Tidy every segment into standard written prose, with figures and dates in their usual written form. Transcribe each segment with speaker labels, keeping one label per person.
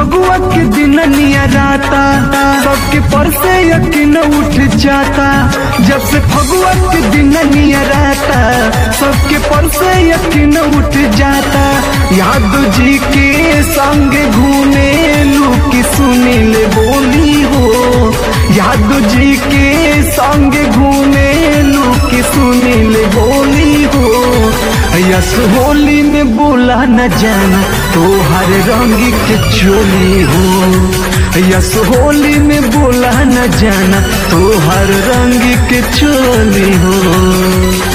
Speaker 1: फगुआ के दिन नियराता सबके पर से यकीन उठ जाता। जब से फगुआ के दिन नियराता सबके पर से यकीन उठ जाता। याद जी के संग घूमे लुकी सुनील बोली हो, याद जी के संग घूमे लुकी सुनील बोली हो। यस होली में बोला न जाना तो हर रंग के चोली हो। यस होली में बोला न जाना तो हर रंग के चोली हो।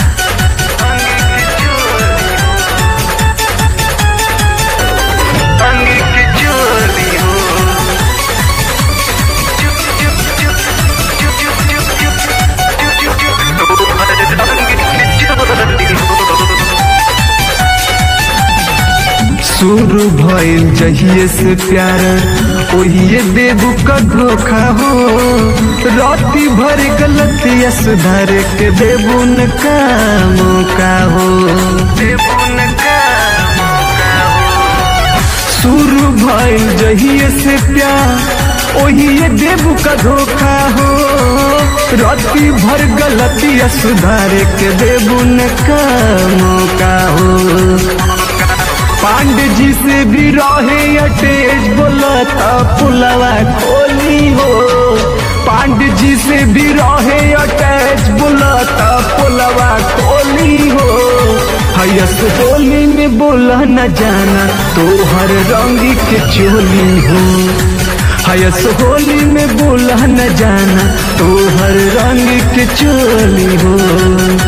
Speaker 1: शुरू भइल जहिए से प्यार ओहिए देबू का धोखा हो। राती भर गलतिया सुधार के देबू न का मौका हो, देबू न का मौका हो। शुरू भइल जहिए से प्यार ओहिए देबू का धोखा हो। राती भर गलतिया सुधार के देबू न का मौका हो। पांडे जी से भी रहे अटैच बोला था पुलवा खोली हो। पांडे जी से भी रहे अटैच बोला था पुलवा खोली हो। हयस होली में बोला न जाना तो हर रंग के चोली हो। हयस होली में बोला न जाना तो हर रंग के चोली हो।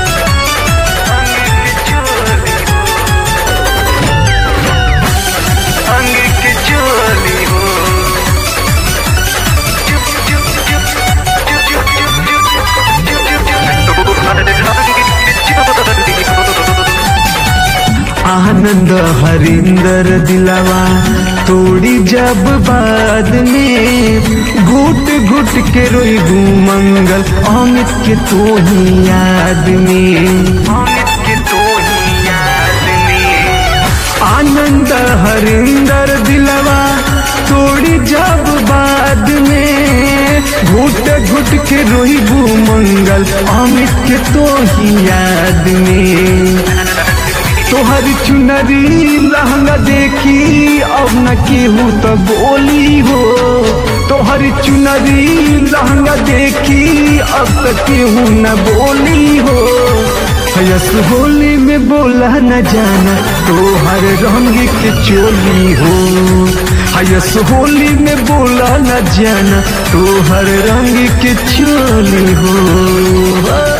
Speaker 1: आनंद हरिंदर दिलावा तोड़ी जब बाद में घुट घुट के रोई मंगल अमित के तो ही याद में, अमित के तो ही याद में। आनंद हरिंदर दिलावा तोड़ी जब बाद में घुट घुट के रोई मंगल अमित के तो ही याद में। तोहर चुनरी लहंगा देखी अब न केहू तो बोली हो। तोहर चुनरी लहंगा देखी अब तक केहू न बोली हो। हयस होली में बोला न जाना तो हर रंग के चोली हो। हयस होली में बोला न जाना तो हर रंग के चोली हो।